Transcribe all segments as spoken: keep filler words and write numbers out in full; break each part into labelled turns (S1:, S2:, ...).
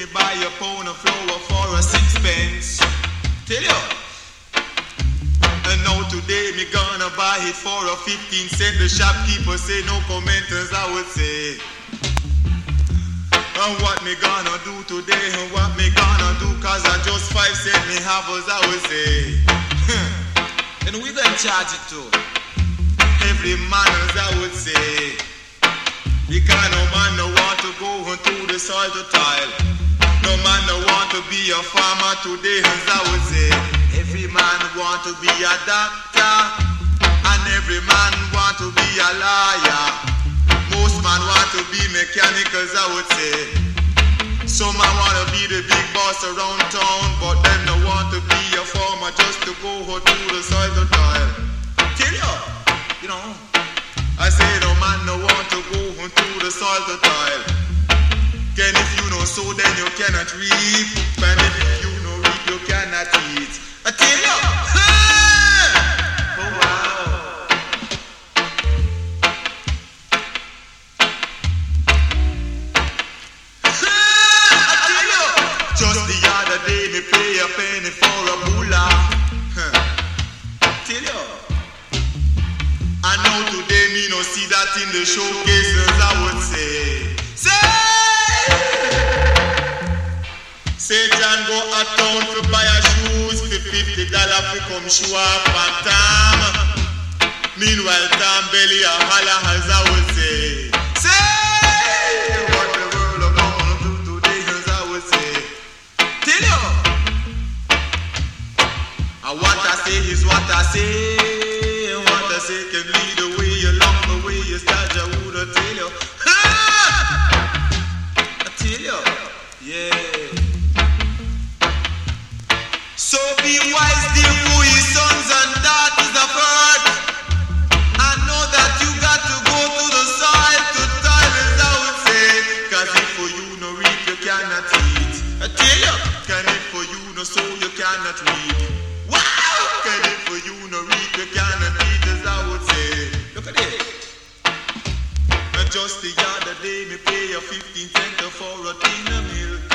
S1: me buy a pound of flour for a sixpence. Tell you. And now today me gonna buy it for a fifteen cent. The shopkeeper say no commenters, I would say. And what me gonna do today? And what me gonna do? Cause I just five cent me have as I would say. Then we gonna charge it too. Every man as I would say. Because no man no want to go into the soil to tile. No man no want to be a farmer today as I would say. Every man want to be a doctor. And every man want to be a lawyer. Most man want to be mechanicals, I would say. Some man want to be the big boss around town, but them no want to be a farmer just to go to the soil to toil. Tell you, you know, I say no man no want to go to the soil to toil. Can if you know sow, then you cannot reap. And if you know reap, you cannot eat. I tell you, oh wow. Just the other day me pay a penny for a moolah. Huh. Tell you. I know today me no see that in the showcases, I would say. Say! Say John go a town to buy a shoes for fifty dollars to come show up on Tom. Meanwhile Tom belly a holla as I would say. Say! What I say is what I say. What I say can lead the way along the way you start. I would I tell you. I tell you, yeah. So be wise, dear boys, sons and daughters of earth. I know that you got to go to the soil to toil, as I would say. Cause if for you no reap, you cannot eat. I tell you, can if for you no sow, you cannot reap. Wow! Can it for you no reap, you cannot eat, as I would say. Look at it. And just the other day me pay a fifteen cent for a tin of milk.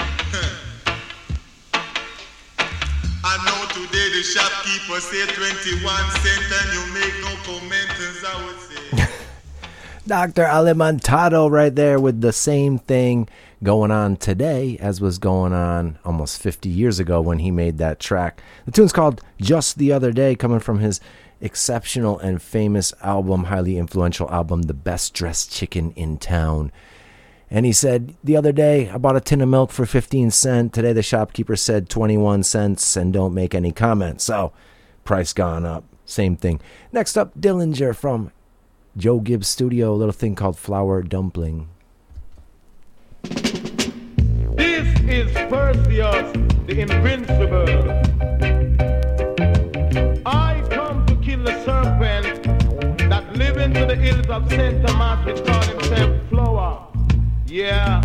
S1: I know today the shopkeeper say twenty-one cent and you make no comment, as I would say.
S2: Doctor Alimantado right there with the same thing going on today as was going on almost fifty years ago when he made that track. The tune's called Just the Other Day, coming from his exceptional and famous album, highly influential album, The Best Dressed Chicken in Town. And he said, the other day, I bought a tin of milk for fifteen cents. Today the shopkeeper said twenty-one cents and don't make any comments. So, price gone up. Same thing. Next up, Dillinger from Joe Gibbs Studio, a little thing called Flour Dumpling.
S3: This is Perseus, the invincible. I come to kill the serpent that live into the hills of Saint Thomas, which call himself Flour. Yeah.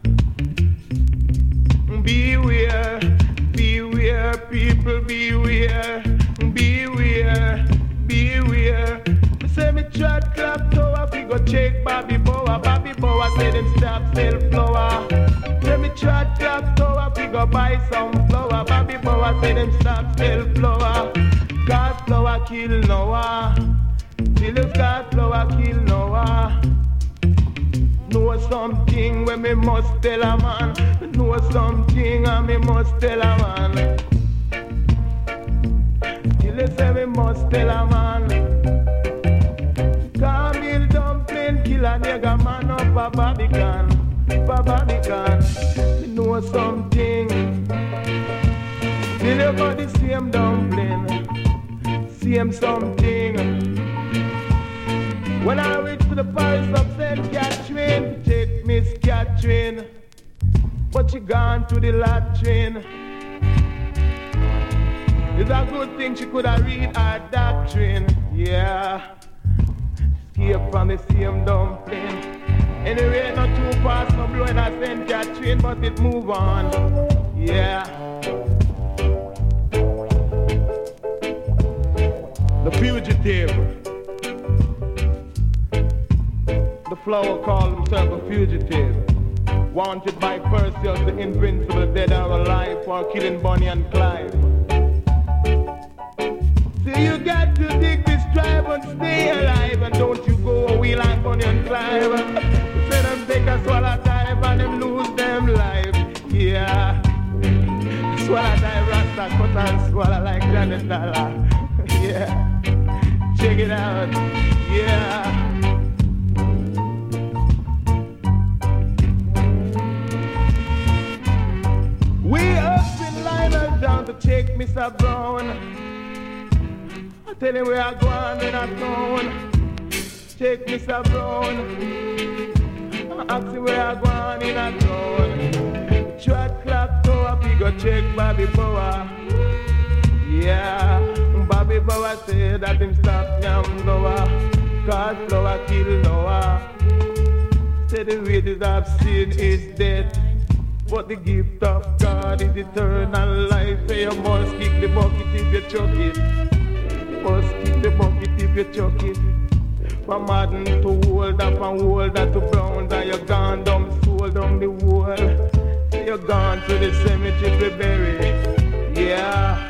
S3: Beware, beware, people, beware, beware, beware. Say me chat clap tower, we go check Bobby Boa. Bobby Boa say them stop sell flour. Say me chat clap tower, we go buy some flour. Bobby Boa say them stop sell flour. Cause flour kill Noah. Till it's got flour kill Noah. Know something when me must tell a man. Know something and me must tell a man. Till they say me must tell a man. Camille dumpling, kill a nigga man up a Barbican, a Barbican. You know something. Till you got the same dumpling, same something. When I reach to the palace of Saint Catherine, take Miss Catherine, but she gone to the latrine. It's a good thing she could have read our doctrine, yeah. Escape from the same dumpling. Anyway, not too fast, no blowing a Saint Catherine, but it move on, yeah. The fugitive. The flower called himself a fugitive. Wanted by Perseus, the invincible, dead or alive, for killing Bonnie and Clyde. So you got to dig this tribe and stay alive, and don't you go away like Bonnie and Clyde. Say them take a swallow dive and them lose them life. Yeah. Swallow dive Rasta, cut and swallow like Janet Dollar. Yeah. Check it out. Yeah. We up in line and down to check Mister Brown. I tell him we are going in a town. Check Mister Brown. I ask him we are going in a town. Trot clock tower, we go check Bobby Power. Yeah, Bobby Power said that him stop Nyam Noah, cause flower kill Noah. Say the wages of sin is death, but the gift of God is eternal life. So you must kick the bucket if you chuck it. You must kick the bucket if you chuck it. From modern to older, from older to brown, and you're gone down, soul down the wall. So you're gone to the cemetery to bury. Yeah.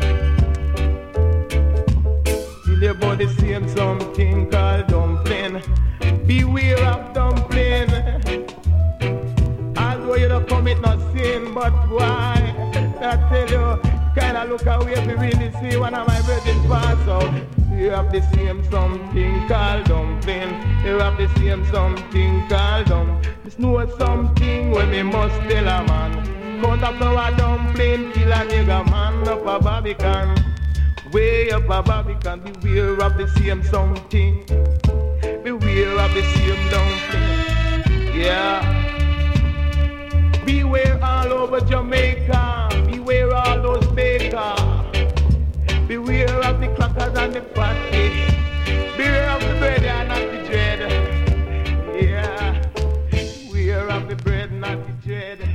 S3: Till your body same something called dumpling. Beware of dumpling. Although you don't commit no sin, but why? I tell you, kinda look away if you really see one of my brethren pass out. You have the same something called dumpling. You have the same something called dumpling. It's no something when me must tell a man. Count up our dumpling, kill a nigga man up a Barbican. Way up a Barbican, beware of the same something. Beware of the same dumpling. Yeah. Beware all over Jamaica. Beware all those bakers. Beware of the crackers and the patty. Beware of the bread and not the dread. Yeah. Beware of the bread and not the dread.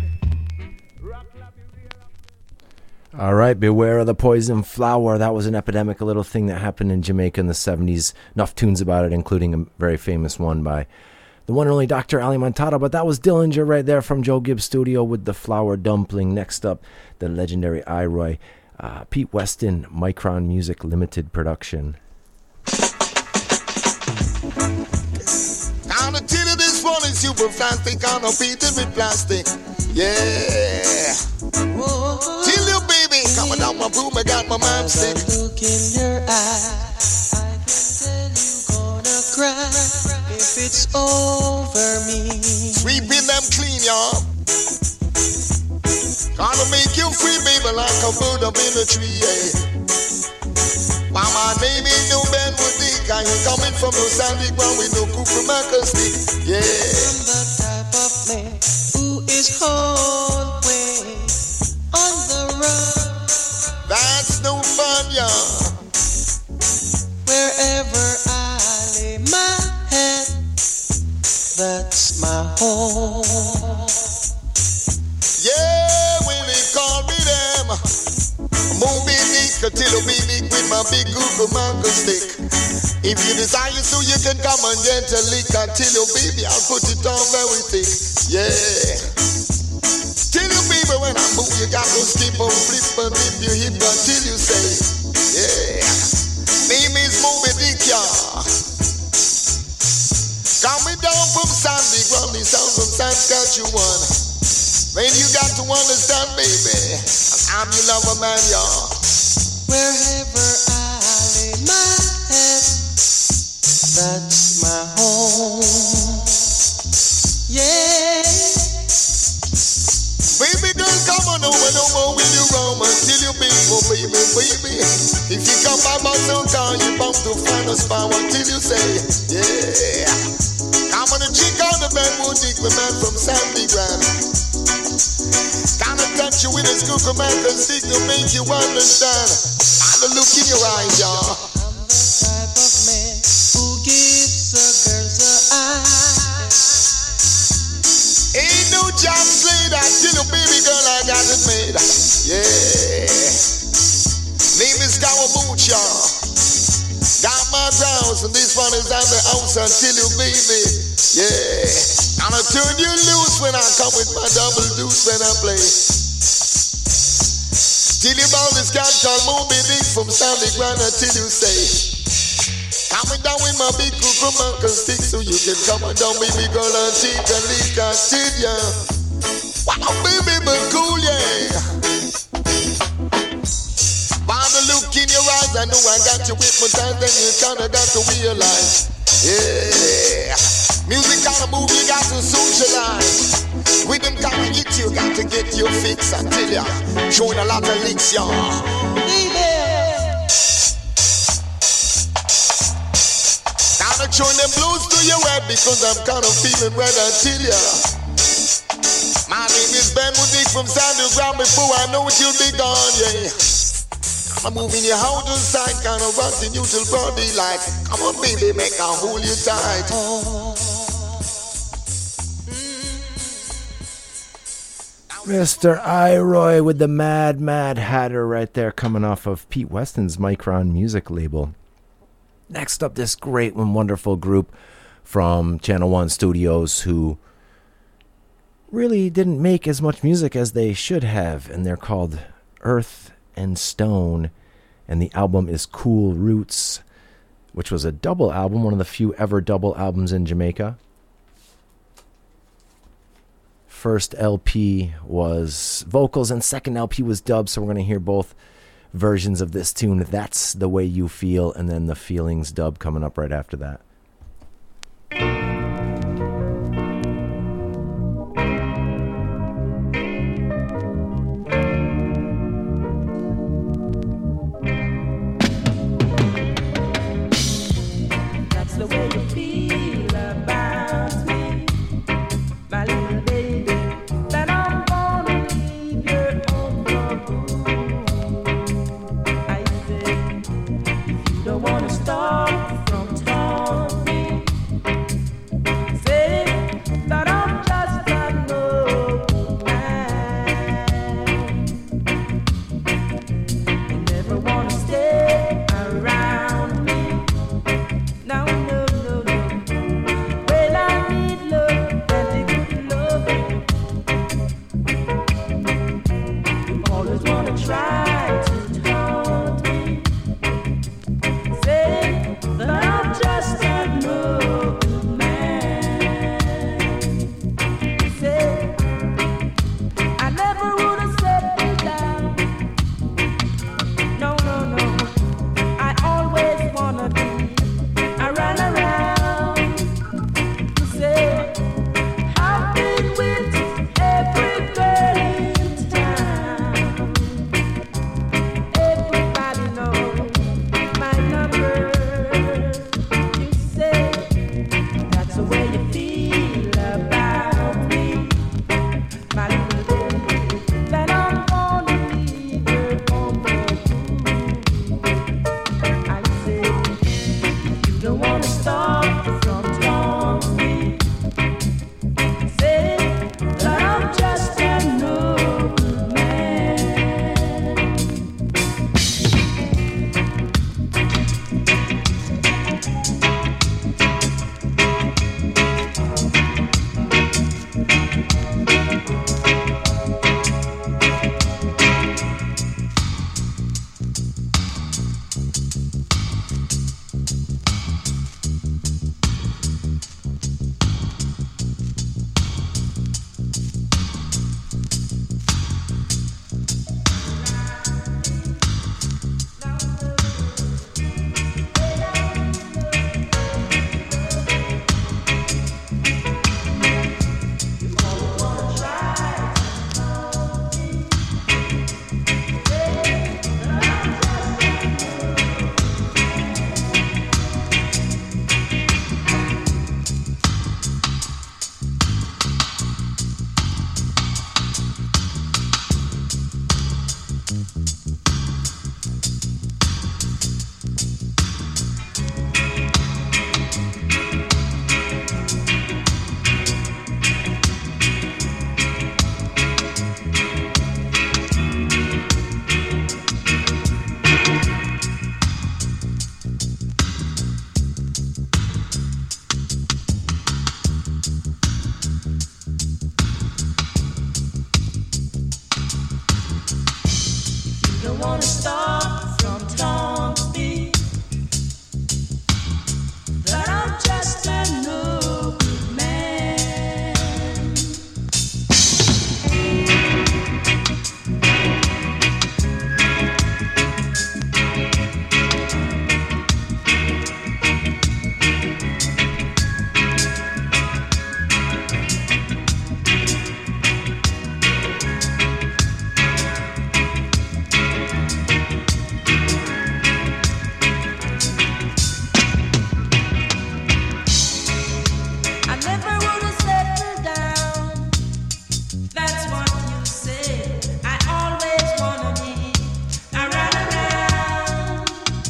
S2: All right, beware of the poison flower. That was an epidemic, a little thing that happened in Jamaica in the seventies. Enough tunes about it, including a very famous one by the one and only Doctor Ali Montado. But that was Dillinger right there from Joe Gibbs Studio with the flower dumpling. Next up, the legendary I-Roy, uh, Pete Weston, Micron Music Limited production.
S4: Now the till of this one is super plastic, on a beat it with plastic. Yeah. Whoa. Till you baby, coming down my broom, I got my man sick.
S5: Look in your eyes, I can tell you gonna cry if it's over me.
S4: Sweeping them clean, y'all. Gonna make you free, baby, like a bird up in a tree, yeah. By my name ain't no Ben Woodick, I ain't coming from no sandy ground with no cucumber stick, yeah.
S5: I'm the type of man who is always on the run.
S4: That's no fun, y'all.
S5: Wherever I lay my head, that's my home.
S4: Yeah, when they call me them, Moby Dick, till you be big with my big Google mango stick. If you desire so you can come and gently until you baby, I'll put it on very thick. Yeah. Till you baby, when I move, you got to skip and flip and dip your hip until you say, yeah. Name is Moby Dick, y'all. Coming down from Sandy Ground, the sound from Saskatchewan. When you got to understand, baby, I'm your lover man, y'all.
S5: Wherever I lay my head, that's my home. Yeah.
S4: Baby girl, come on over, no more with you roam until you big, oh baby, baby. If you come by my town, you bound to find a spot until you say, yeah. I'm gonna chick on the bed, we'll dig the man from Sandy Ground. Gonna touch you with a scoop man, cause stick to make you understand. I'll look in your eyes, y'all.
S5: I'm the type of man who gives a girl the eye.
S4: Ain't no job slay that till you baby girl, I got it made. Yeah. Name is Kawamucha. Got my grounds, and this one is on the house until you beat me. Yeah, and I turn you loose when I come with my double deuce when I play. Till you bound this cat called Moby Dick from Sandy Grande until you say, coming down with my big cuckoo monkey stick, so you can come on down, baby girl, and take a lick at it, yeah. Wow, baby, but cool, yeah. By the look in your eyes, I know I got you hypnotized, then you kinda got to realize, yeah. Music on a move, you got to socialize. With them kind of hit, you got to get your fix, I tell ya. Showing a lot of licks, y'all. Kinda showing them blues to your head because I'm kind of feeling red, I tell ya. My name is Ben Woodick from Sandy Ground. Before I know it, you'll be gone, yeah. I'm moving you out to the side, kind of rocking you till broad daylight. Come on, baby, make I hold you tight.
S2: Mister Iroy with the Mad Mad Hatter right there, coming off of Pete Weston's Micron music label. Next up, this great and wonderful group from Channel One Studios who really didn't make as much music as they should have, and they're called Earth and Stone, and the album is Cool Roots, which was a double album, one of the few ever double albums in Jamaica. First L P was vocals and second L P was dubs, so we're going to hear both versions of this tune. That's the Way You Feel, and then the Feelings dub coming up right after that.
S6: That's the way you feel about me, my little baby, that I'm gonna leave your own room. I said, if you don't wanna start from torn, don't wanna stop from telling me that I'm just a no good man. I never wanna settle down. That's what you say. I always wanna be around around.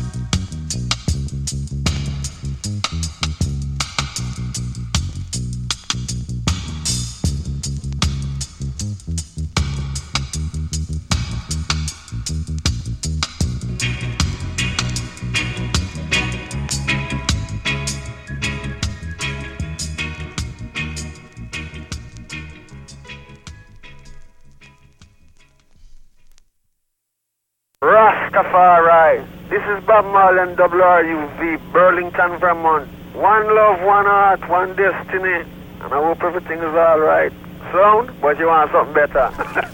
S7: Rastafari. This is Bob Marley and W R U V, Burlington, Vermont. One love, one heart, one destiny. And I hope everything is alright. Sound, but you want something better.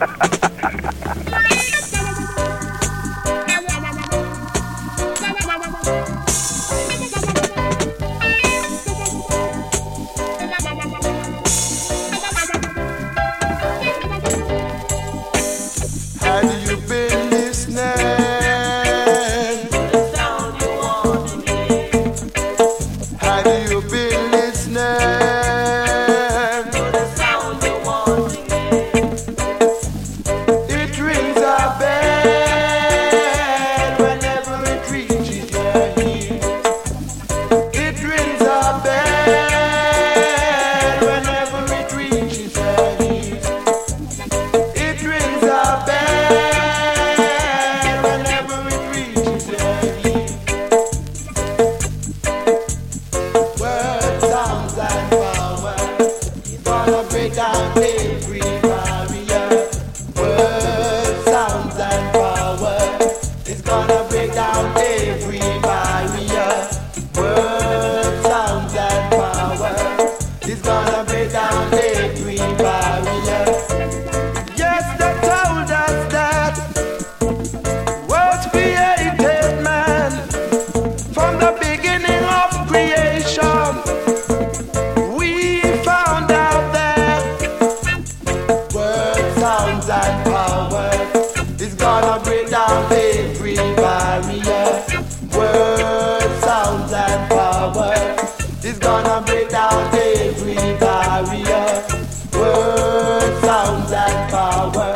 S4: Had you been listening?
S6: The sound you want to hear.
S4: Had you been listening?
S6: The sound you want to hear.
S4: It rings a bell whenever it reaches your ears. It rings a bell whenever it reaches your ears. It rings a bell whenever it reaches your ears. Word, sounds, and power. It's gonna break down every barrier. Word, sounds, and power. It's gonna break down every barrier. Word, sounds, and power. It's gonna break down every barrier. Yes, they told us that words created man from the beginning of creation. We found out that word, sounds, and power is gonna break down every barrier. Word, sounds, and power is gonna break down every barrier. Word, sounds, and power.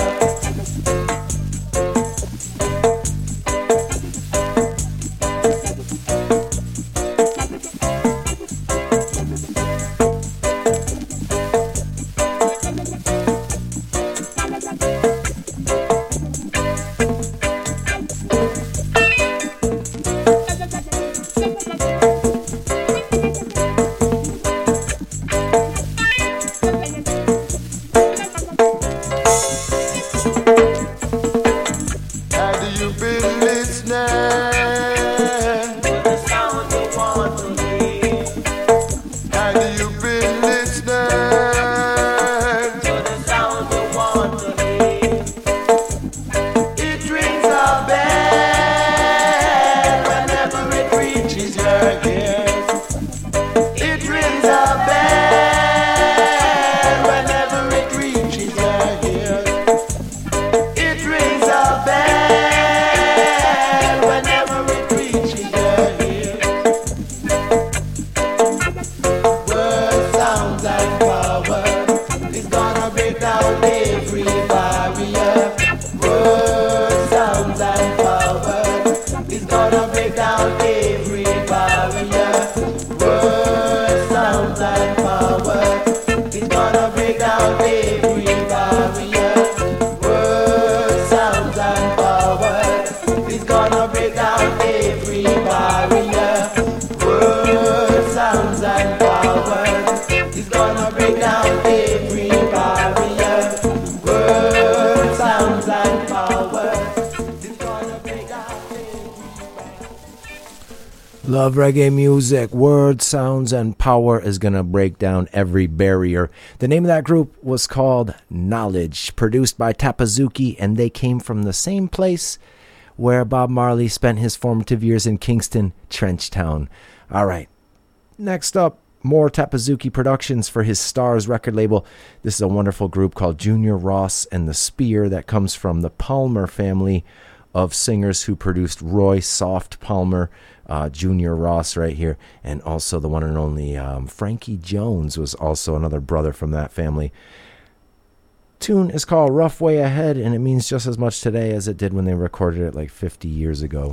S2: Love reggae music. Words, sounds, and power is going to break down every barrier. The name of that group was called Knowledge, produced by Tapazuki, and they came from the same place where Bob Marley spent his formative years in Kingston, Trenchtown. All right. Next up, more Tapazuki productions for his Stars record label. This is a wonderful group called Junior Ross and the Spear that comes from the Palmer family of singers who produced Roy Soft Palmer, uh, Junior Ross right here, and also the one and only um, Frankie Jones was also another brother from that family. Tune is called Rough Way Ahead, and it means just as much today as it did when they recorded it like fifty years ago.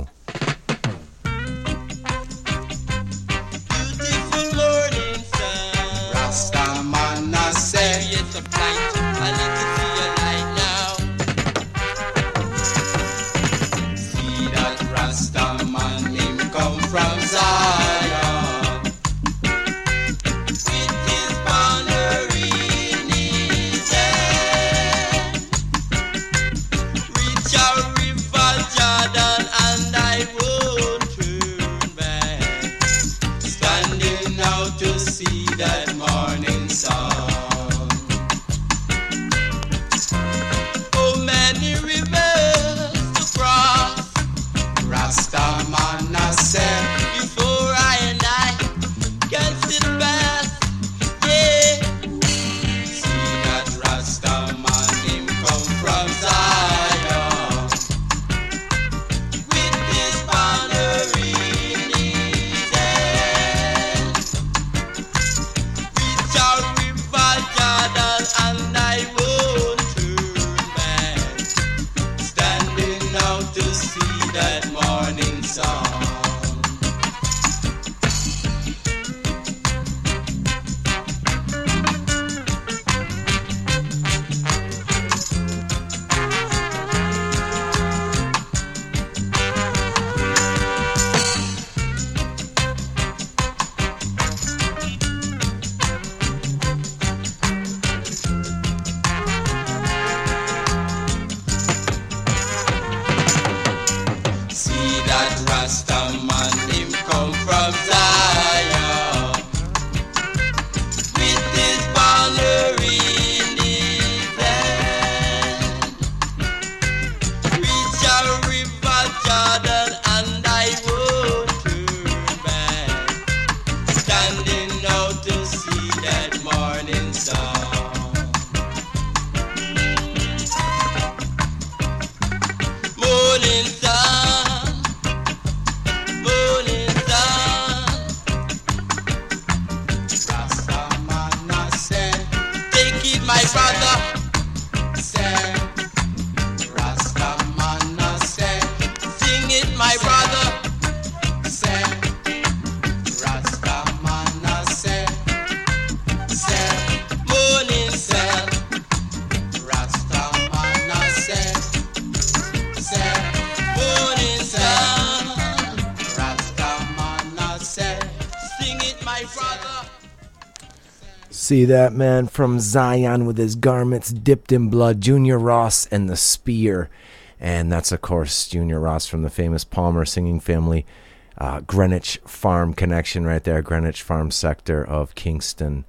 S2: See that man from Zion with his garments dipped in blood, Junior Ross and the Spear. And that's, of course, Junior Ross from the famous Palmer singing family. Uh, Greenwich Farm connection right there, Greenwich Farm sector of Kingston.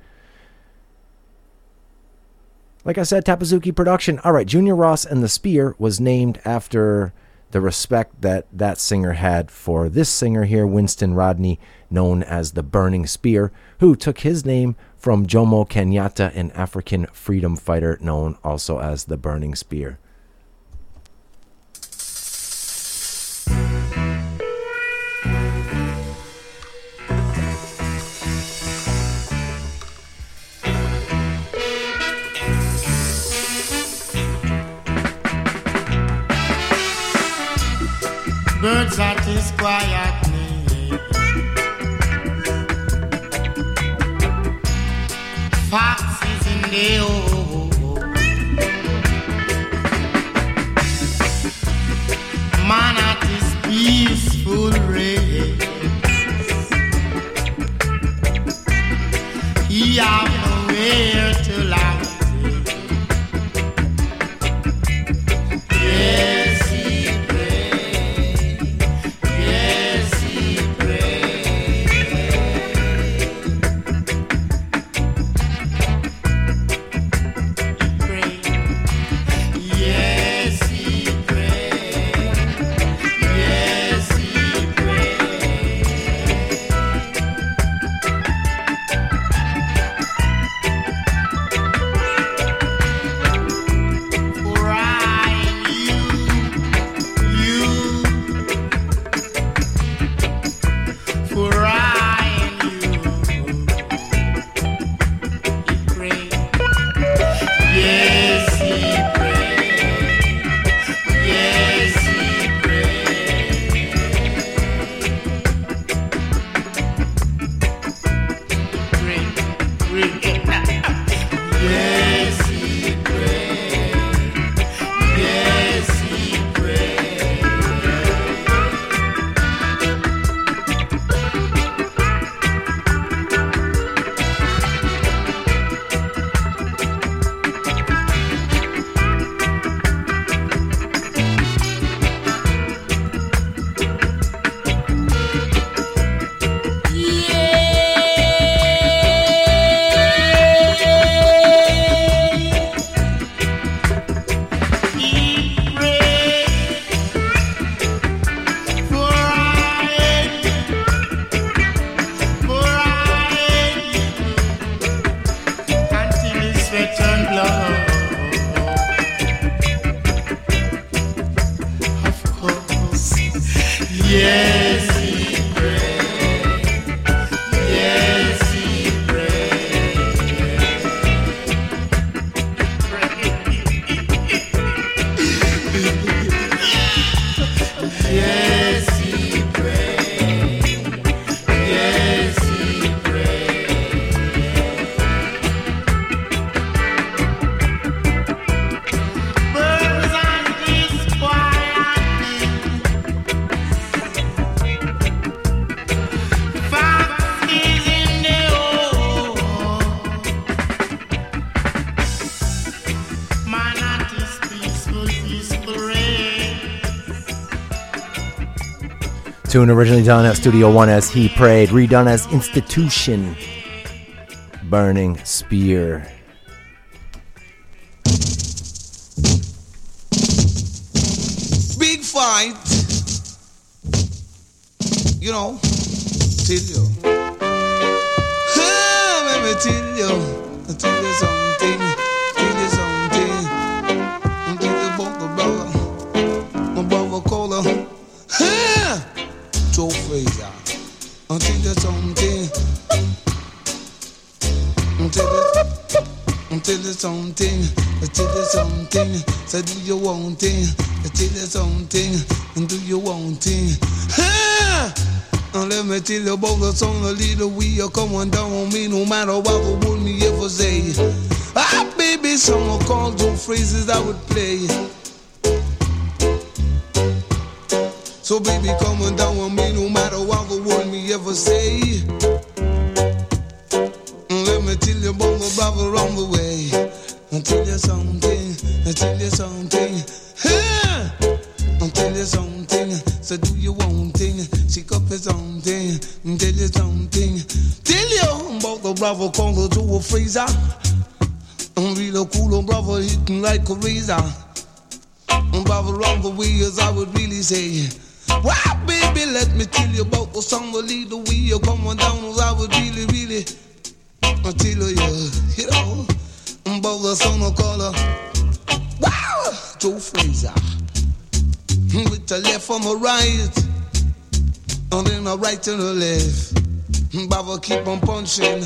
S2: Like I said, Tapazuki production. All right, Junior Ross and the Spear was named after the respect that that singer had for this singer here, Winston Rodney, known as the Burning Spear, who took his name from Jomo Kenyatta, an African freedom fighter known also as the Burning Spear.
S8: Birds at his quiet name, foxes in the hole, man at his peaceful race, he have nowhere to land. Yes, he pray. Yes, he pray. Yes, he prayed. Yes, he prayed. Yes, he prayed. Yes, he prayed. Birds on this quiet, foxes in the hole. Man at his peaceful, peaceful rain.
S2: Tune originally done at Studio One as He Prayed, redone as Institution, Burning Spear.
S9: Big fight. You know, tell you. Ah, let me tell you. Tell you something. Tell you something. Tell you about the brother. My brother Cola. Ah, Joe Frazier. I'll tell you something. I'll tell you. I'll tell you something. I'll tell you something. So do you want it? I'll tell you something. And do you want it? Ah! And let me tell you about the song, a little we are coming down on me, no matter what the would me ever say. Ah, baby, someone called Joe phrases I would play. So baby, coming down on me, no matter what the word me ever say. And let me tell you about my brother on the way. I'll tell you something, I'll tell you something. Ah! I'll tell you something, so do you want thing? Shake up his own thing, and tell you something. Tell you about the brother called to a freezer. I'm real cool, brother hitting like a razor. And brother on the way as I would really say. Wow, baby, let me tell you about the song, the lead the way you're coming down as I would really, really. I'll tell you, you know, about the song of color. Wow, Joe Frazier. With the left on the right, and then the right and the left. Baba keep on punching.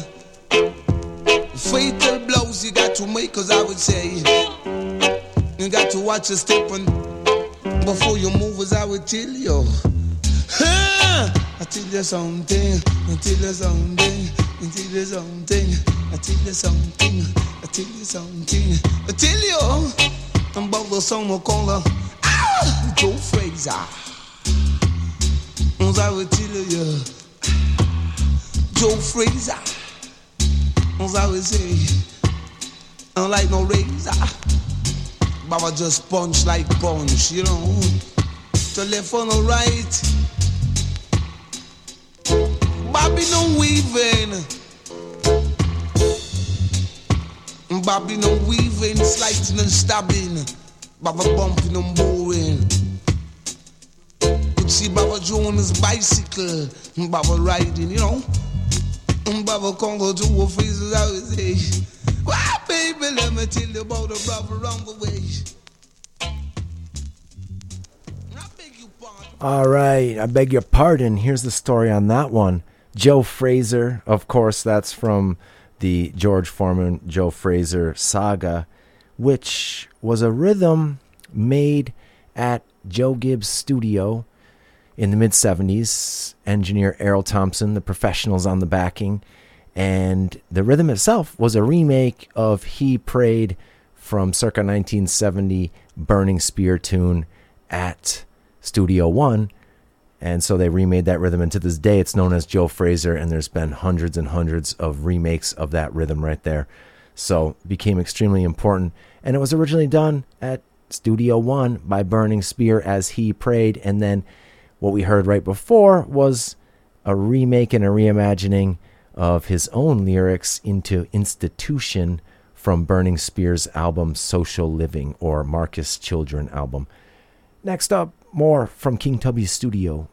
S9: Fatal blows you got to make, cause I would say you got to watch your step and before you move, as I would tell you. Ah, I tell you something, I tell you something, I tell you something, I tell you something, I tell you something, I tell you about the song of color. Joe Frazier, as I would tell you, Joe Frazier, as I would say, I don't like no razor, Baba just punch like punch, you know, to left on the right, Bobby no weaving, Bobby no weaving, slicing and stabbing, Baba bumping and boring. See Baba Joe on his bicycle, Baba riding, you know. Baba Congo to a faces I would say. Wow, baby, let me tell you about the brother on the way. I beg your pardon.
S2: All right, I beg your pardon. Here's the story on that one. Joe Frazier, of course, that's from the George Foreman, Joe Frazier saga, which was a rhythm made at Joe Gibbs' studio in the mid seventies, engineer Errol Thompson, the professionals on the backing, and the rhythm itself was a remake of He Prayed from circa nineteen seventy Burning Spear tune at Studio One, and so they remade that rhythm, and to this day it's known as Joe Frazier, and there's been hundreds and hundreds of remakes of that rhythm right there, so it became extremely important, and it was originally done at Studio One by Burning Spear as He Prayed, and then what we heard right before was a remake and a reimagining of his own lyrics into Institution from Burning Spear's album Social Living, or Marcus Children album. Next up, more from King Tubby's studio.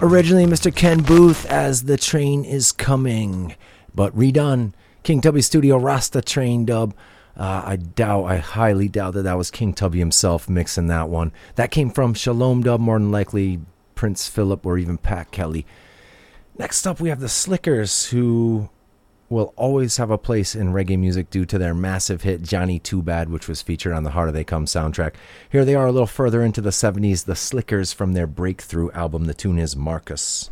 S2: Originally, Mister Ken Booth as The Train Is Coming, but redone. King Tubby Studio Rasta Train dub. Uh, I doubt, I highly doubt that that was King Tubby himself mixing that one. That came from Shalom dub, more than likely Prince Philip or even Pat Kelly. Next up, we have the Slickers, who will always have a place in reggae music due to their massive hit Johnny Too Bad, which was featured on the Harder They Come soundtrack. Here they are a little further into the seventies, the Slickers from their breakthrough album. The tune is Marcus.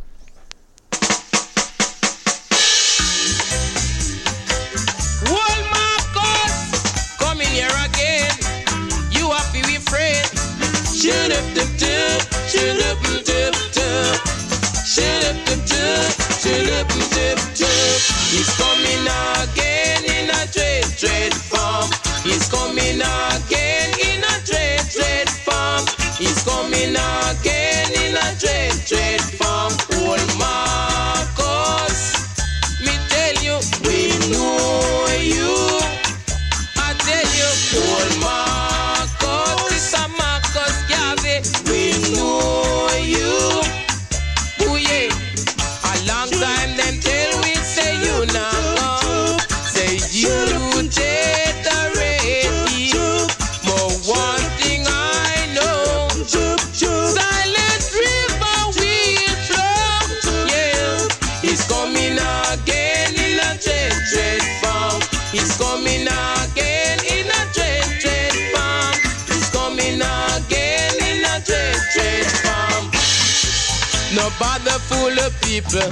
S10: Well, Marcus, come in here again. You have to be afraid. Shoot up the tip, shoot up the tip, tip. Shoot up the tip, shoot up the tip, tip. He's coming again in a trade, trade farm. He's coming again in a trade, trade farm. He's coming again in a trade, trade farm. Old Marcus, me tell you, we know you. I tell you, old Marcus, it's a Marcus Garvey. We know you. Oh yeah, a long time them tell we say you now come. Say you dead already. But one thing I know, silent river will flow. Yeah, he's coming again in a trade, trade farm. He's coming again in a trade, trade farm. He's coming again in a trade, trade farm. No bother fool the people.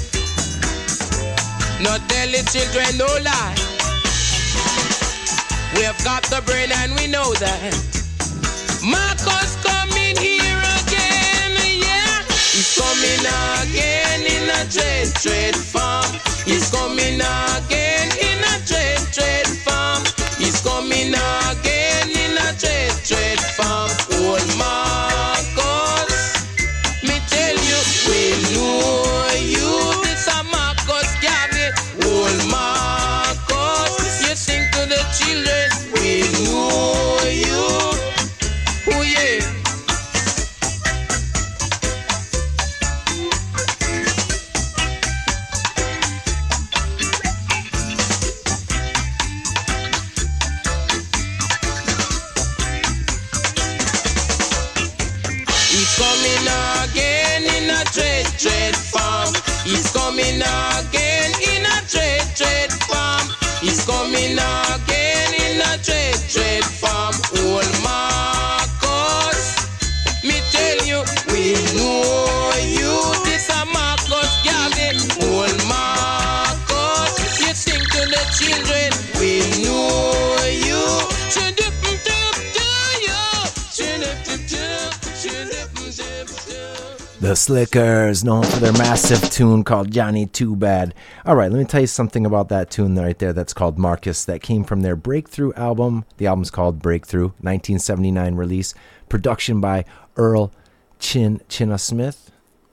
S10: No tell the children no lie. We have got the brain and we know that. Marcus coming here again, yeah. He's coming again in a trade, trade farm. He's coming again in a trade, trade farm. He's coming again in a trade, trade farm. Old Marcus, me tell you, we know you. It's a Marcus Garvey. Old Marcus, you sing to the children. We know you. Oh yeah. He's coming again in a trade, trade farm. He's coming again in a trade, trade farm. He's coming again in a trade, trade farm. Old Marcus, me tell you, we know you. This a Marcus Garvey. Old Marcus, you sing to the children. We know you.
S2: The Slickers, known for their massive tune called Johnny Too Bad. All right, let me tell you something about that tune right there that's called Marcus, that came from their breakthrough album. The album's called Breakthrough, nineteen seventy-nine release. Production by Earl Chin Chinna Smith.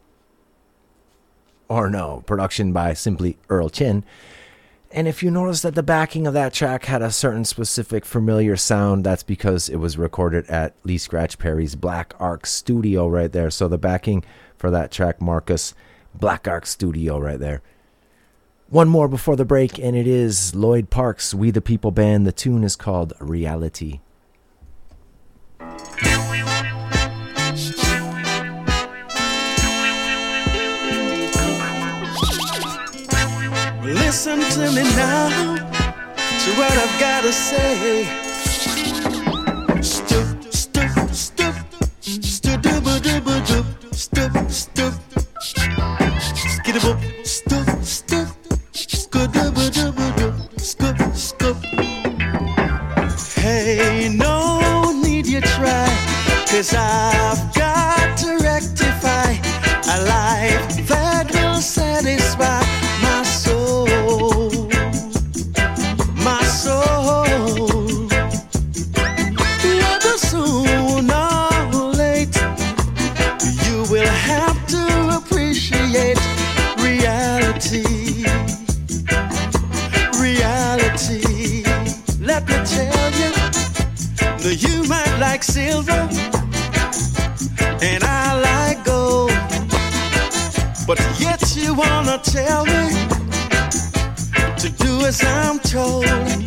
S2: Or no, production by simply Earl Chin. And if you notice that the backing of that track had a certain specific familiar sound, that's because it was recorded at Lee Scratch Perry's Black Ark Studio right there. So the backing for that track, Marcus, Black Ark Studio right there. One more before the break, and it is Lloyd Parks, We the People Band. The tune is called Reality.
S11: Listen to me now, to what I've got to say. Stoop, stoop, stoop, stoop, doop, doop, doop, stoop, stoop, skidaboo, stoop, stoop, scoop, doop, doop, doop, scoop, scoop. Hey, no need you try, 'cause I've got to rectify a life that will satisfy my soul. My soul. Whether soon or late, you will have to appreciate reality. Reality. Let me tell you, that you might like silver, and I like gold. But yet you wanna tell me to do as I'm told.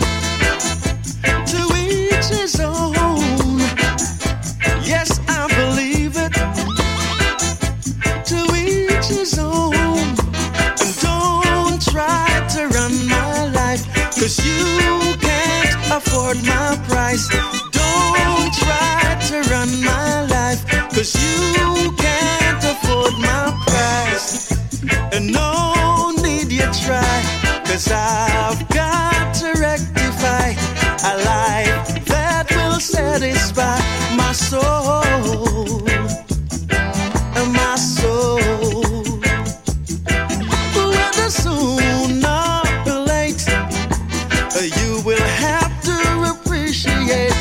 S11: To each his own. Yes, I believe it. To each his own. And don't try to run my life, 'cause you can't afford my price. Don't try to run my life, 'cause you can't afford my price. And no need you try, 'cause I've got to rectify a life that will satisfy my soul.